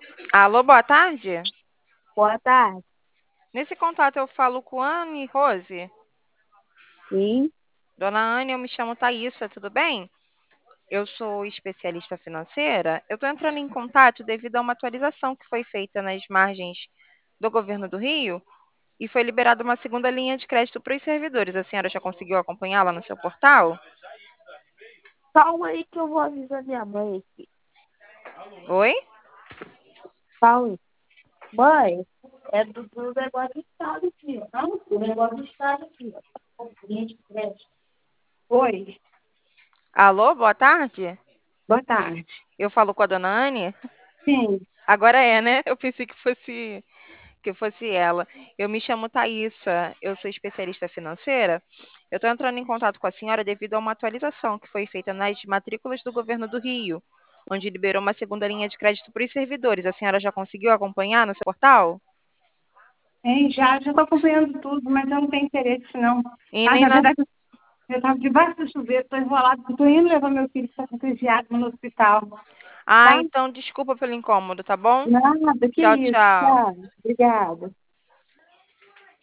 Alô, boa tarde. Boa tarde. Nesse contato eu falo com Anne Rose. Sim, Dona Anne, eu me chamo Thaísa, tudo bem? Eu sou especialista financeira. Eu estou entrando em contato devido a uma atualização que foi feita nas margens do governo do Rio e foi liberada uma segunda linha de crédito para os servidores. A senhora já conseguiu acompanhá-la no seu portal? calma aí que eu vou avisar minha mãe aqui. Oi? Calma aí. Mãe, é do negócio do Estado aqui, ó. Não, do negócio do Estado aqui, ó. Gente, creche. Oi, Alô, boa tarde. boa tarde. Eu falo com a dona Anne? Sim, Agora é, né? Eu pensei que fosse ela. Eu me chamo Thaísa, eu sou especialista financeira. Eu estou entrando em contato com a senhora devido a uma atualização que foi feita nas matrículas do governo do Rio, onde liberou uma segunda linha de crédito para os servidores. A senhora já conseguiu acompanhar no seu portal? hein, já estou acompanhando tudo, mas eu não tenho interesse, não. E Ah, nem na na... verdade, eu estava debaixo do chuveiro, estou enrolada, estou indo levar meu filho que está com crise de asma no hospital, Ah, tá? então desculpa pelo incômodo, tá bom? Nada, que Tchau, isso, tchau. tá? Obrigada.